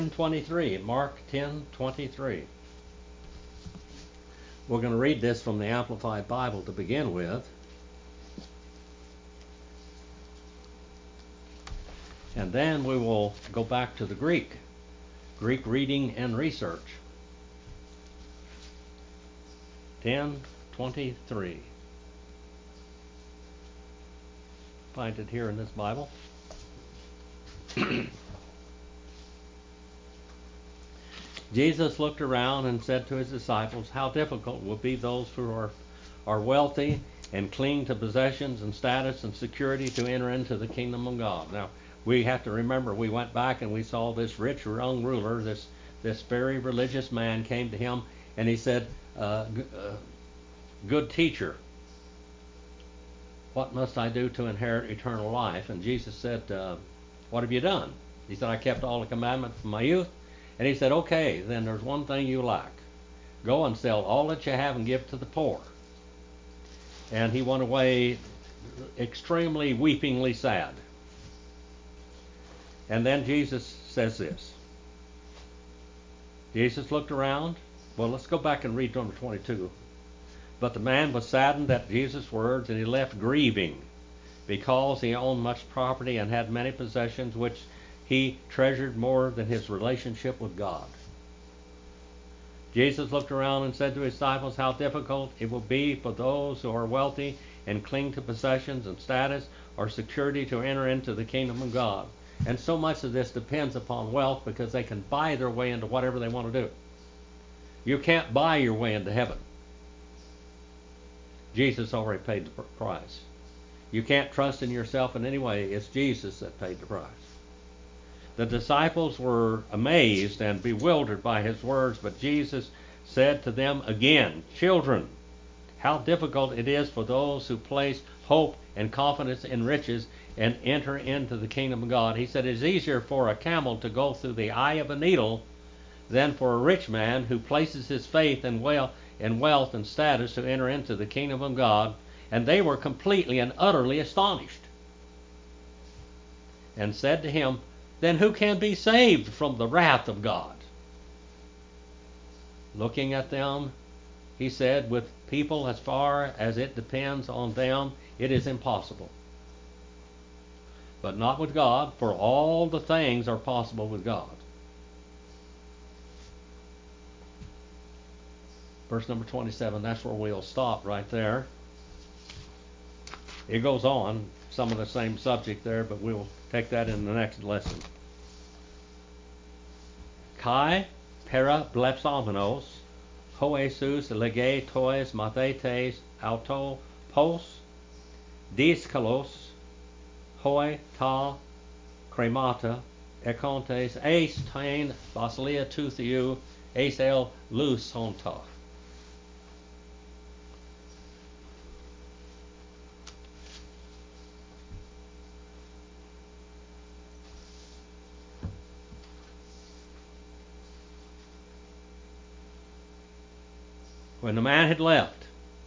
10:23, Mark 10:23. We're going to read this from the Amplified Bible to begin with. And then we will go back to the Greek reading and research. 10:23. Find it here in this Bible. Jesus looked around and said to his disciples, how difficult will be those who are wealthy and cling to possessions and status and security to enter into the kingdom of God. Now, we have to remember, we went back and we saw this rich young ruler, this very religious man came to him and he said, good teacher, what must I do to inherit eternal life? And Jesus said, what have you done? He said, I kept all the commandments from my youth. And he said, okay, then there's one thing you lack. Go and sell all that you have and give to the poor. And he went away extremely weepingly sad. And then Jesus says this. Jesus looked around. Well, let's go back and read number 22. But the man was saddened at Jesus' words, and he left grieving, because he owned much property and had many possessions, which he treasured more than his relationship with God. Jesus looked around and said to his disciples, how difficult it will be for those who are wealthy and cling to possessions and status or security to enter into the kingdom of God. And so much of this depends upon wealth, because they can buy their way into whatever they want to do. You can't buy your way into heaven. Jesus already paid the price. You can't trust in yourself in any way. It's Jesus that paid the price. The disciples were amazed and bewildered by his words, but Jesus said to them again, children, how difficult it is for those who place hope and confidence in riches and enter into the kingdom of God. He said, it's easier for a camel to go through the eye of a needle than for a rich man who places his faith in wealth and status to enter into the kingdom of God. And they were completely and utterly astonished, and said to him, then who can be saved from the wrath of God? Looking at them, he said, with people, as far as it depends on them, it is impossible. But not with God, for all the things are possible with God. Verse number 27, that's where we'll stop right there. It goes on, some of the same subject there, but we'll take that in the next lesson. Kai para blepsomenos, hoesus lege tois mathetes auto pos, diskalos, hoi ta cremata, econtes eis tain basilia tuthiu, eis el lusonta. When the man had left,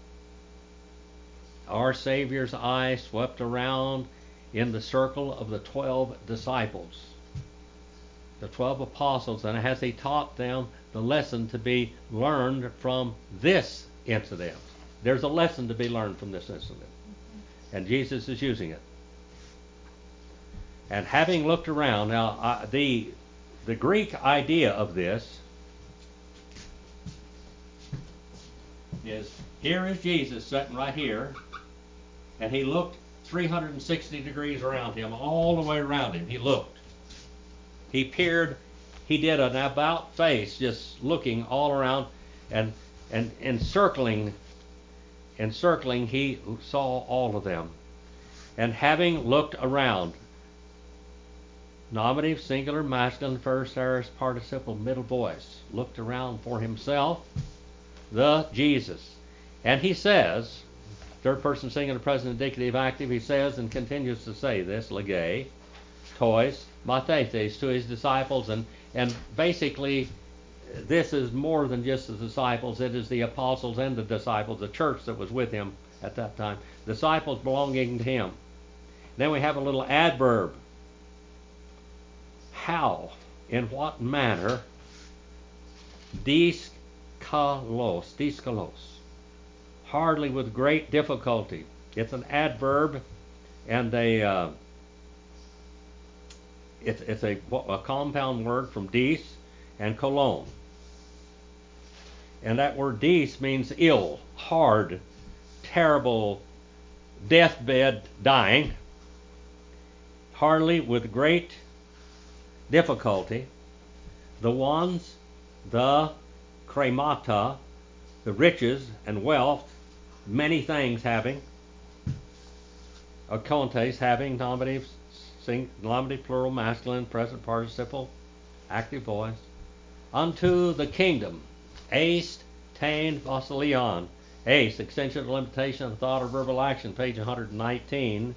our Savior's eye swept around in the circle of the 12 disciples, the 12 apostles, and as he taught them the lesson to be learned from this incident. There's a lesson to be learned from this incident, and Jesus is using it. And having looked around, now the Greek idea of this is, here is Jesus sitting right here, and he looked 360 degrees around him, all the way around him. He looked. He peered. He did an about face, just looking all around, and encircling, he saw all of them. And having looked around, nominative, singular, masculine, first aorist participle, middle voice, looked around for himself, the Jesus. And he says, third person singular, present, indicative, active, he says and continues to say this, lege, tois, mathetes, to his disciples. And basically, this is more than just the disciples. It is the apostles and the disciples, the church that was with him at that time. Disciples belonging to him. Then we have a little adverb. How? in what manner, diskalos, hardly with great difficulty. It's an adverb, and it's a compound word from dis and kolon. And that word dis means ill, hard, terrible, deathbed, dying. Hardly with great difficulty. The ones, the kremata, the riches and wealth, many things having, akontes having, nominative, plural, masculine, present participle, active voice, unto the kingdom, ace, tain, vasilion, ace, extension, limitation of thought or verbal action, page 119.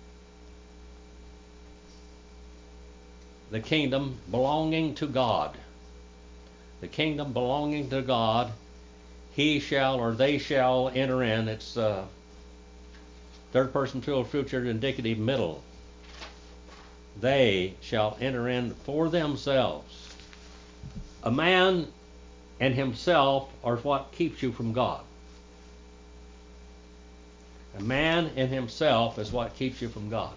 The kingdom belonging to God. The kingdom belonging to God, he shall or they shall enter in. It's third person plural future indicative middle. They shall enter in for themselves. A man and himself are what keeps you from God. A man and himself is what keeps you from God.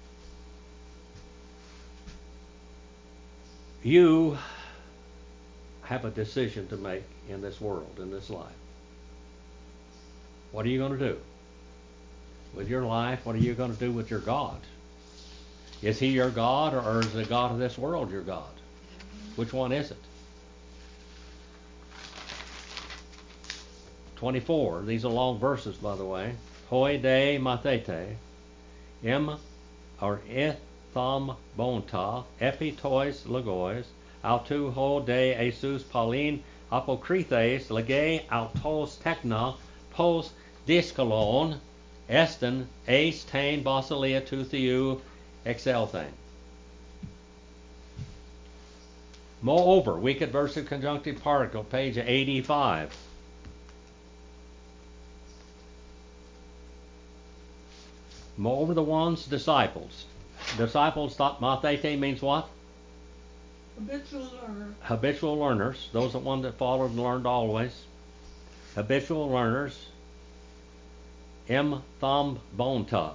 You have a decision to make in this world, in this life. What are you going to do with your life? What are you going to do with your God? Is he your God, or is the God of this world your God? Which one is it? 24. These are long verses, by the way. Hoi de mathete, im or etham bonta, epi tois logois, autu ho de esus paulin apokrithes, lege autos techna, pos diskalon, esten, ace, tain, basilia, tu theou, exelthane. Moreover, weak adversive conjunctive particle, page 85. Moreover, the ones, disciples. Disciples, mathete means what? Habitual learner. Habitual learners. Those are one that followed and learned always. Habitual learners. M thom bonta.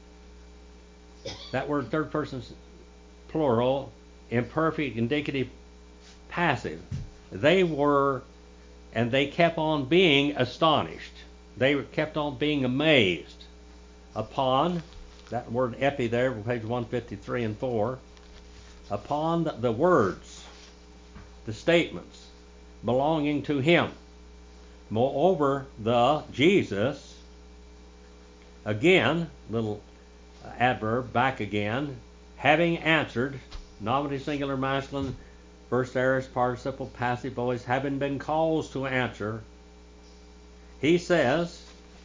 That word, third person plural, imperfect, indicative, passive. They were, and they kept on being astonished. They kept on being amazed upon, that word epi there, page 153 and 4, upon the words, the statements belonging to him. Moreover, the Jesus, again, little adverb, back again, having answered, nominative singular masculine, first aorist participle, passive voice, having been caused to answer, he says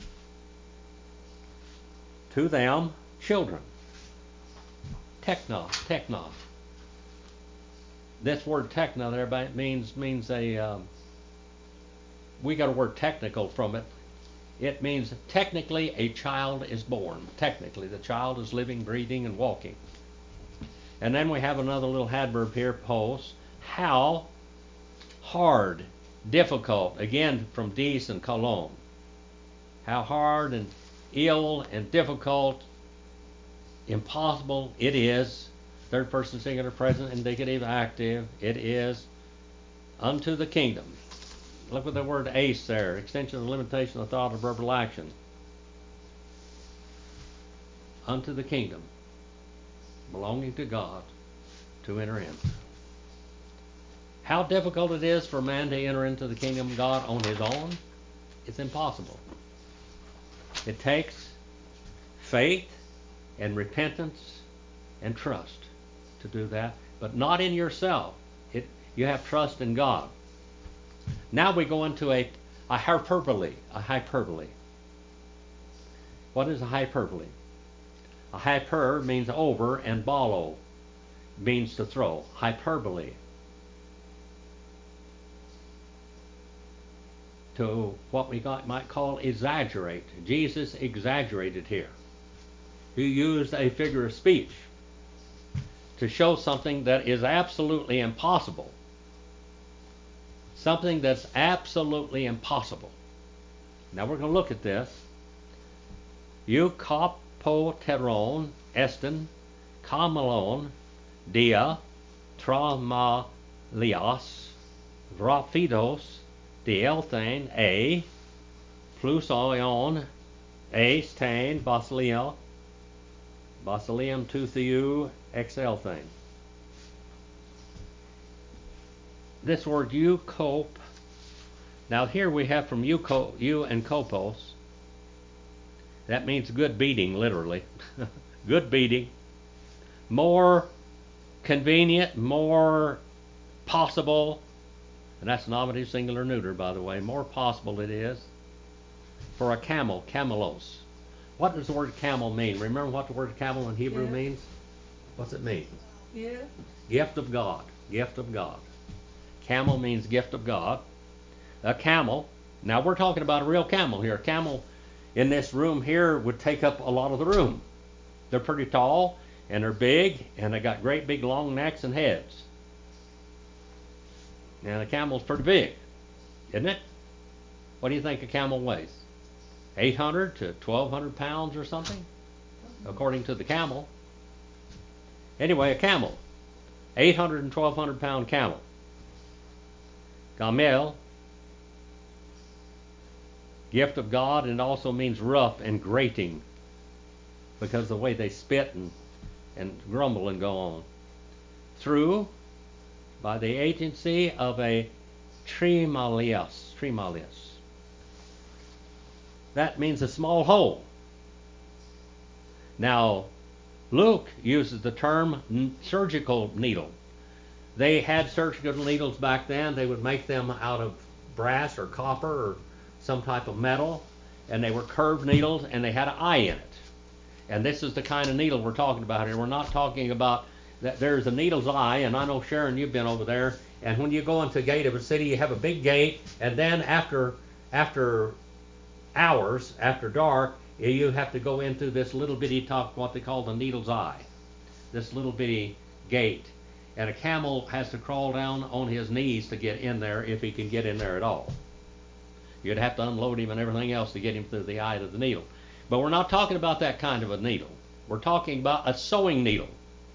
to them, children. Techna. This word techna there means a, we got a word technical from it. It means technically a child is born. Technically, the child is living, breathing, and walking. And then we have another little adverb here, pos. How hard, difficult, again from dis and kolon. How hard and ill and difficult, impossible it is, third person singular present indicative active, it is unto the kingdom. Look at the word ace there, extension and limitation of thought or verbal action. Unto the kingdom, belonging to God, to enter in. How difficult it is for man to enter into the kingdom of God on his own, it's impossible. It takes faith and repentance and trust to do that, but not in yourself. You have trust in God. Now we go into a hyperbole. A hyperbole. What is a hyperbole? A hyper means over, and balo means to throw. Hyperbole. To what we might call exaggerate. Jesus exaggerated here. He used a figure of speech. to show something that is absolutely impossible. Something that's absolutely impossible. Now we're going to look at this. Eukopoteron estin kamelon dia tramalios vraphidos dielthane a plus ion a stain basileum to theou exelthane. This word eucope. Now here we have from eu and kopos. That means good beating, literally. Good beating. More convenient, more possible, and that's nominative singular neuter, by the way. More possible it is for a camel, camelos. What does the word camel mean? Remember what the word camel in Hebrew means? What's it mean? Yeah. Gift of God. Gift of God. Camel means gift of God. A camel. Now we're talking about a real camel here. A camel in this room here would take up a lot of the room. They're pretty tall, and they're big, and they got great big long necks and heads. And a camel's pretty big, isn't it? What do you think a camel weighs? 800 to 1,200 pounds or something, according to the camel. Anyway, a camel. 800 and 1,200 pound camel. Gamel, gift of God, and it also means rough and grating because of the way they spit and grumble and go on. Through, by the agency of a tremalius. That means a small hole. Now, Luke uses the term surgical needle. They had surgical needles back then. They would make them out of brass or copper or some type of metal, and they were curved needles, and they had an eye in it. And this is the kind of needle we're talking about here. We're not talking about that there's a needle's eye, and I know, Sharon, you've been over there, and when you go into the gate of a city, you have a big gate, and then after hours, after dark, you have to go into this little bitty what they call the needle's eye, this little bitty gate. And a camel has to crawl down on his knees to get in there, if he can get in there at all. You'd have to unload him and everything else to get him through the eye of the needle. But we're not talking about that kind of a needle. We're talking about a sewing needle.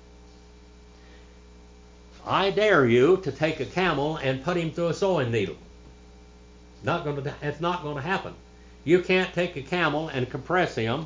I dare you to take a camel and put him through a sewing needle. It's not going to happen. You can't take a camel and compress him.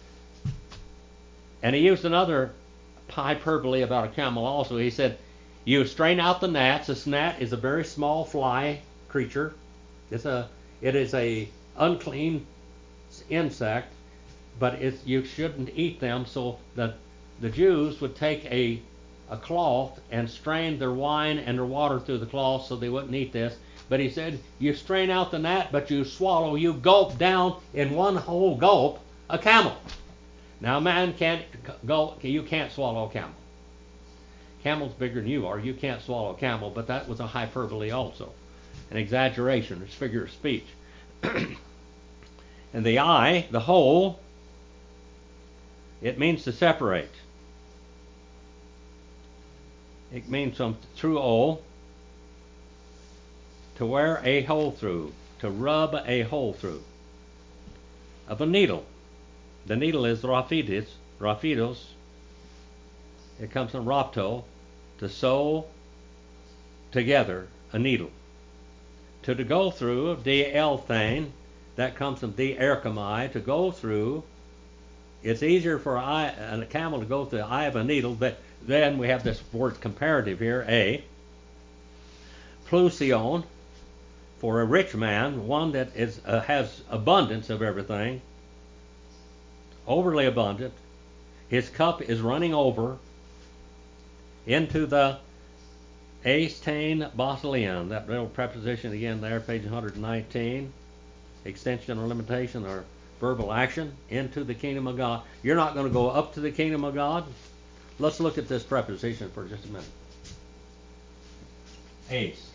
And he used another hyperbole about a camel also. He said, you strain out the gnats. This gnat is a very small fly creature. It is a unclean insect, but you shouldn't eat them. So the Jews would take a cloth and strain their wine and their water through the cloth so they wouldn't eat this. But he said, you strain out the gnat, but you gulp down in one whole gulp a camel. Now, man you can't swallow a camel. Camel's bigger than you are. You can't swallow a camel, but that was a hyperbole also. An exaggeration, it's figure of speech. And the eye, the hole, it means to separate. It means through O, to wear a hole through, to rub a hole through. Of a needle. The needle is raphidos. It comes from rapto, to sew together a needle. To go through, dielthane, that comes from dierchomai, to go through. It's easier for a camel to go through the eye of a needle, but then we have this word comparative here, a. Plusion, for a rich man, one that has abundance of everything, overly abundant. His cup is running over into the Aistain Basilean, that little preposition again there, page 119, extension or limitation or verbal action, into the kingdom of God. You're not going to go up to the kingdom of God. Let's look at this preposition for just a minute. Ace.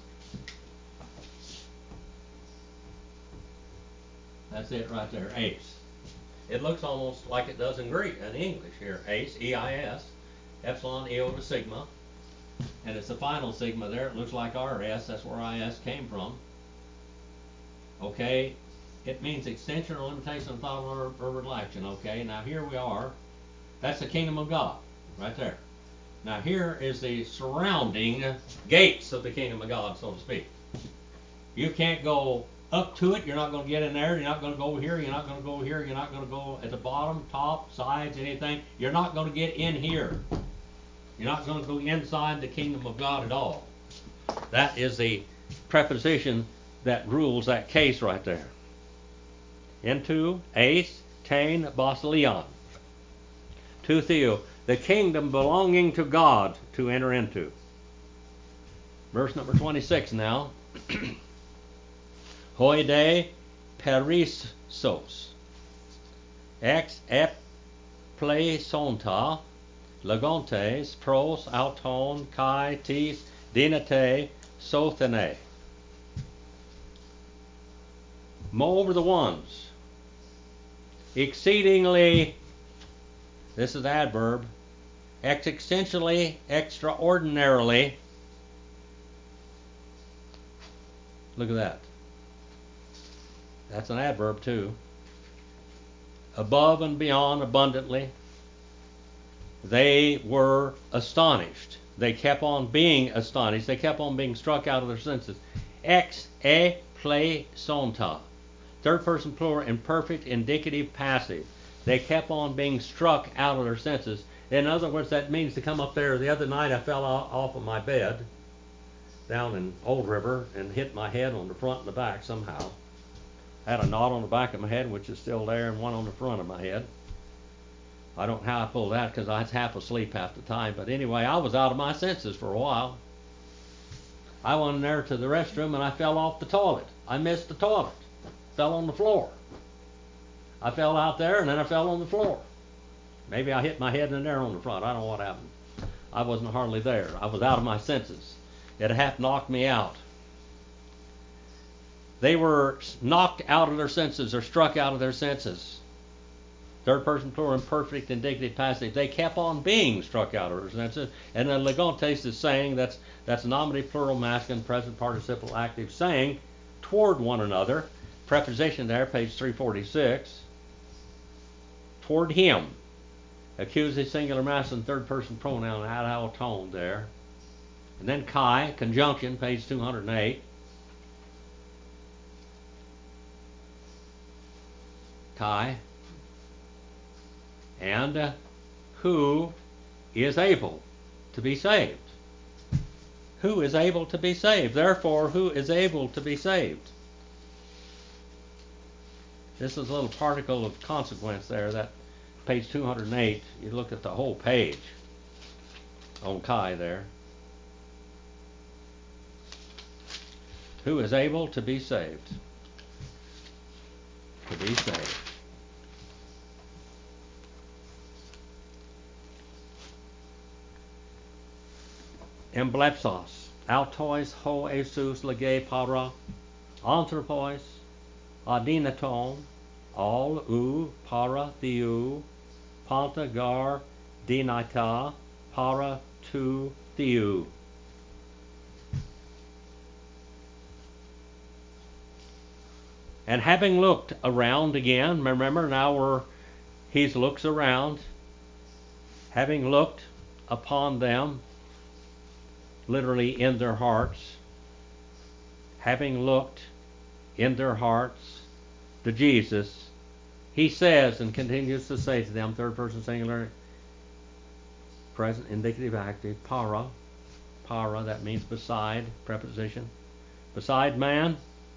That's it right there, ace. It looks almost like it does in Greek and English here, ace, E-I-S. epsilon, iota, sigma. And it's the final sigma there. It looks like RS. That's where IS came from. Okay? It means extension or limitation of thought or relaxation. Okay? Now here we are. That's the kingdom of God. Right there. Now here is the surrounding gates of the kingdom of God, so to speak. You can't go up to it. You're not going to get in there. You're not going to go here. You're not going to go here. You're not going to go at the bottom, top, sides, anything. You're not going to get in here. You're not going to go inside the kingdom of God at all. That is the preposition that rules that case right there. Into, eis, tein, basileon. To theo, the kingdom belonging to God to enter into. Verse number 26 now. Hoide perissos. Ex ep pleisonta. Legontes, pros, auton, kai, tis, dinate, sothene. Moreover the ones. Exceedingly, this is the adverb, existentially, extraordinarily. Look at that. That's an adverb too. Above and beyond, abundantly. They were astonished. They kept on being astonished. They kept on being struck out of their senses. Ex e pleisonta. Third person plural, imperfect, indicative, passive. They kept on being struck out of their senses. In other words, that means to come up there. The other night I fell off of my bed down in Old River and hit my head on the front and the back somehow. I had a knot on the back of my head, which is still there, and one on the front of my head. I don't know how I pulled that because I was half asleep half the time. But anyway, I was out of my senses for a while. I went in there to the restroom and I fell off the toilet. I missed the toilet. Fell on the floor. I fell out there and then I fell on the floor. Maybe I hit my head in there on the front. I don't know what happened. I wasn't hardly there. I was out of my senses. It half knocked me out. They were knocked out of their senses or struck out of their senses. Third person plural, imperfect, indicative, passive. They kept on being struck out of their senses. And then legontes is saying, that's nominative, plural, masculine, present participle, active, saying toward one another. Preposition there, page 346. Toward him. Accusative, singular, masculine, third person pronoun, ad tone there. And then kai, conjunction, page 208. Kai. And who is able to be saved? Who is able to be saved? Therefore, who is able to be saved? This is a little particle of consequence there, that page 208. You look at the whole page on Kai there. Who is able to be saved? To be saved. Emblepsos, autois ho esus lege para, anthropos, adinaton, all ou para theou, panta gar dinata, para tu theou. And having looked around again, remember now he looks around, having looked upon them, literally in their hearts, having looked in their hearts to Jesus, he says and continues to say to them, third person singular, present, indicative, active, para, that means beside, preposition, beside man,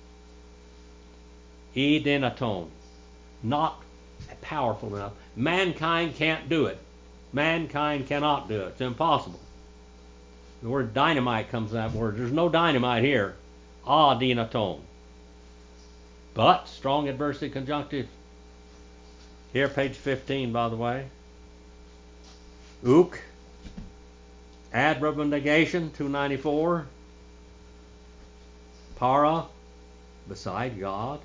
e denaton, not powerful enough. Mankind can't do it. Mankind cannot do it. It's impossible. The word dynamite comes from that word. There's no dynamite here. Denaton. But, strong adversity conjunctive. Here, page 15, by the way. Ook. Adverb of negation, 294. Para. Beside God.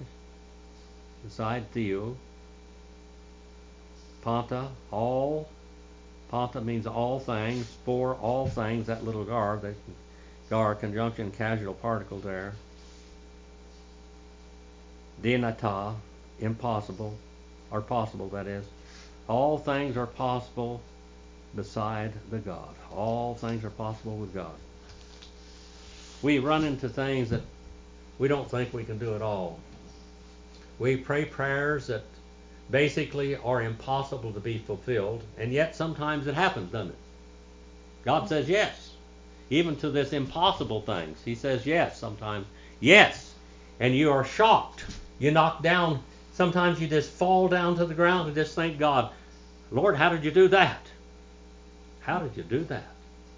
Beside Theo. Panta. All. Panta means all things, for all things, that little gar, that gar, conjunction, casual particle there. Dinata, impossible, or possible, that is. All things are possible beside the God. All things are possible with God. We run into things that we don't think we can do at all. We pray prayers that basically are impossible to be fulfilled, and yet sometimes it happens, doesn't it? God says yes. Even to this impossible things, He says yes sometimes. Yes. And you are shocked. You knock down. Sometimes you just fall down to the ground and just thank God, Lord, how did you do that? How did you do that?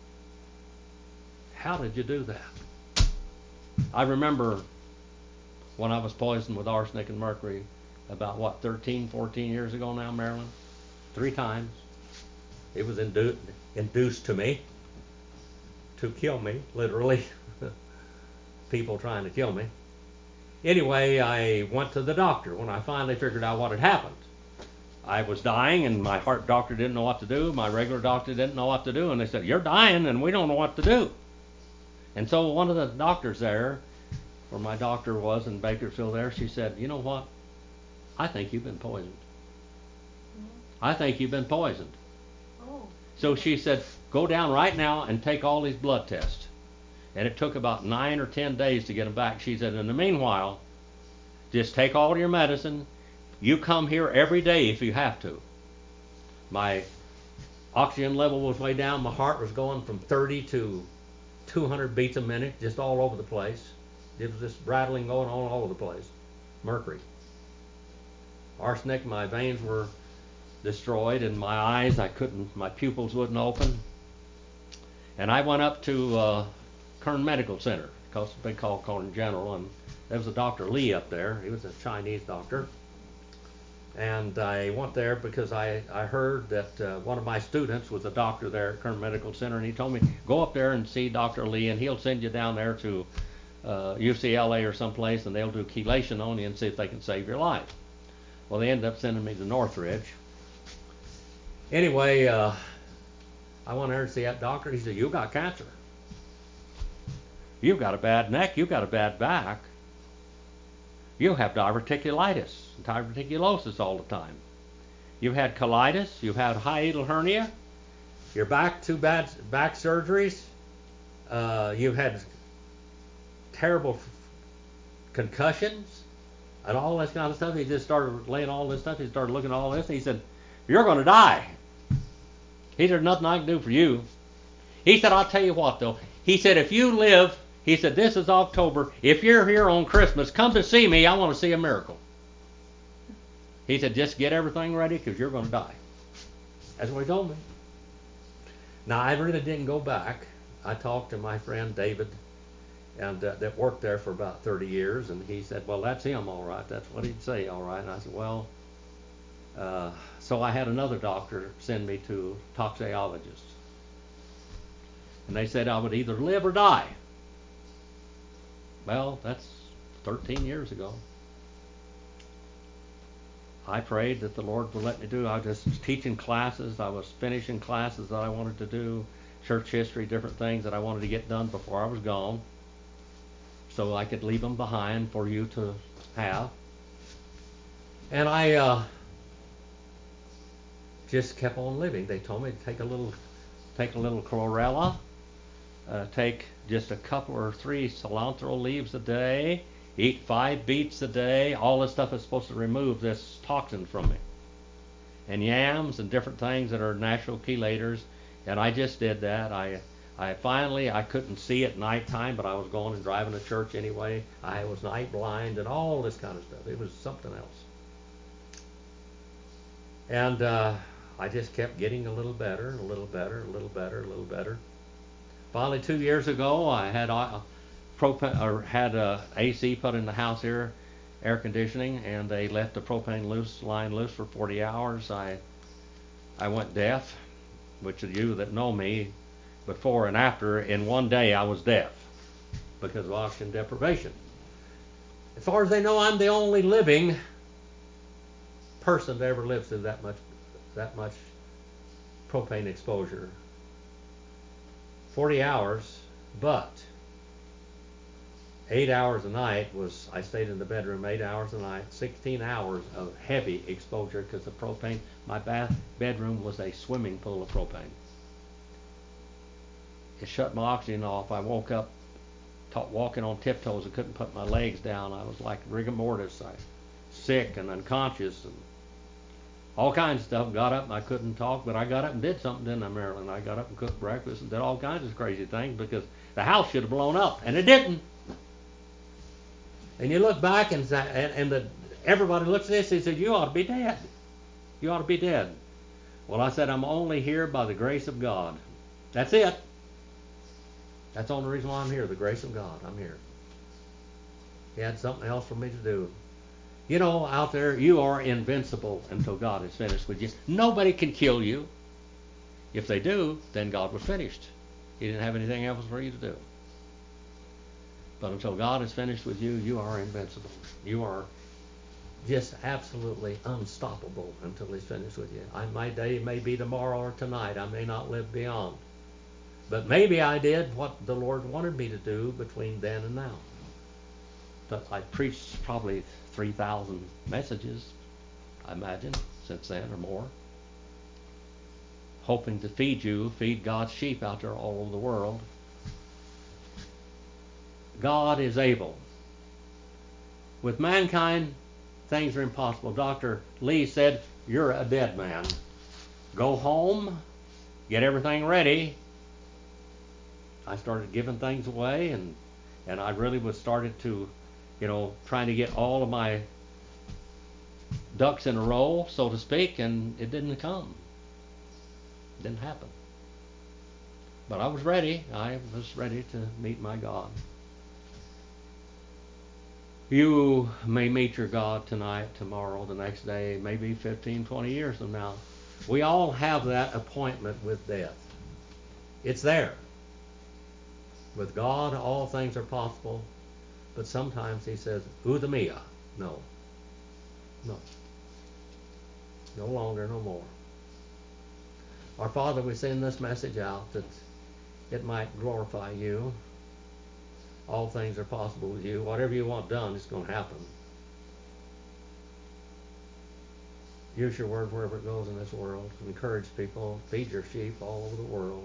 How did you do that? I remember when I was poisoned with arsenic and mercury about, 13, 14 years ago now, Marilyn? 3 times. It was induced to me to kill me, literally. People trying to kill me. Anyway, I went to the doctor when I finally figured out what had happened. I was dying, and my heart doctor didn't know what to do. My regular doctor didn't know what to do, and they said, you're dying, and we don't know what to do. And so one of the doctors there, where my doctor was in Bakersfield there, she said, you know what? I think you've been poisoned. I think you've been poisoned. Oh. So she said, go down right now and take all these blood tests. And it took about 9 or 10 days to get them back. She said, in the meanwhile, just take all your medicine. You come here every day if you have to. My oxygen level was way down. My heart was going from 30 to 200 beats a minute, just all over the place. It was just rattling going on all over the place. Mercury. Arsenic, my veins were destroyed, and my eyes, my pupils wouldn't open. And I went up to Kern Medical Center, they call Kern General, and there was a Dr. Lee up there. He was a Chinese doctor. And I went there because I heard that one of my students was a doctor there at Kern Medical Center, and he told me, go up there and see Dr. Lee, and he'll send you down there to UCLA or someplace, and they'll do chelation on you and see if they can save your life. Well, they ended up sending me to Northridge. Anyway, I went there to see that doctor. He said, you got cancer. You've got a bad neck. You've got a bad back. You have diverticulitis, diverticulosis all the time. You've had colitis. You've had hiatal hernia. You're back to bad back surgeries. You've had terrible concussions and all this kind of stuff. He just started laying all this stuff. He started looking at all this. And he said, you're going to die. He said, nothing I can do for you. He said, I'll tell you what, though. He said, if you live, he said, this is October. If you're here on Christmas, come to see me. I want to see a miracle. He said, just get everything ready because you're going to die. That's what he told me. Now, I really didn't go back. I talked to my friend David, and that worked there for about 30 years, and he said, well, that's him, all right. That's what he'd say, all right. And I said, well, so I had another doctor send me to toxicologists. And they said I would either live or die. Well, that's 13 years ago. I prayed that the Lord would let me do. I was just teaching classes. I was finishing classes that I wanted to do, church history, different things that I wanted to get done before I was gone, so I could leave them behind for you to have. And I just kept on living. They told me to take a little chlorella, take just a couple or 3 cilantro leaves a day, eat 5 beets a day. All this stuff is supposed to remove this toxin from me. And yams and different things that are natural chelators. And I just did that. I finally couldn't see at nighttime, but I was going and driving to church anyway. I was night blind and all this kind of stuff. It was something else. And I just kept getting a little better, a little better, a little better, a little better. Finally, 2 years ago, I had AC put in the house here, air conditioning, and they left the propane line loose for 40 hours. I went deaf, which of you that know me, before and after, in one day I was deaf because of oxygen deprivation. As far as they know, I'm the only living person that ever lived through that much propane exposure. 40 hours, but 8 hours a night was, I stayed in the bedroom 8 hours a night, 16 hours of heavy exposure because the propane, my bedroom was a swimming pool of propane. It shut my oxygen off. I woke up walking on tiptoes. I couldn't put my legs down. I was like rigor mortis. I sick and unconscious and all kinds of stuff. Got up and I couldn't talk, but I got up and did something, didn't I, Marilyn? I got up and cooked breakfast and did all kinds of crazy things because the house should have blown up, and it didn't. And you look back and everybody looks at this and says, you ought to be dead. You ought to be dead. Well, I said, I'm only here by the grace of God. That's it. That's the only reason why I'm here, the grace of God. I'm here. He had something else for me to do. You know, out there, you are invincible until God is finished with you. Nobody can kill you. If they do, then God was finished. He didn't have anything else for you to do. But until God is finished with you, you are invincible. You are just absolutely unstoppable until He's finished with you. My day may be tomorrow or tonight. I may not live beyond. But maybe I did what the Lord wanted me to do between then and now. But I preached probably 3,000 messages, I imagine, since then or more. Hoping to feed God's sheep out there all over the world. God is able. With mankind, things are impossible. Dr. Lee said, you're a dead man. Go home, get everything ready. I started giving things away, and I really was started to, trying to get all of my ducks in a row, so to speak, and it didn't come. It didn't happen. But I was ready. I was ready to meet my God. You may meet your God tonight, tomorrow, the next day, maybe 15, 20 years from now. We all have that appointment with death. It's there. With God, all things are possible. But sometimes He says, Uda mia. No. No. No longer, no more. Our Father, we send this message out that it might glorify You. All things are possible with You. Whatever You want done, it's going to happen. Use Your word wherever it goes in this world. Encourage people. Feed Your sheep all over the world.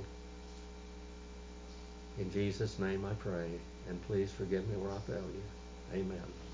In Jesus' name I pray. And please forgive me where I fail You. Amen.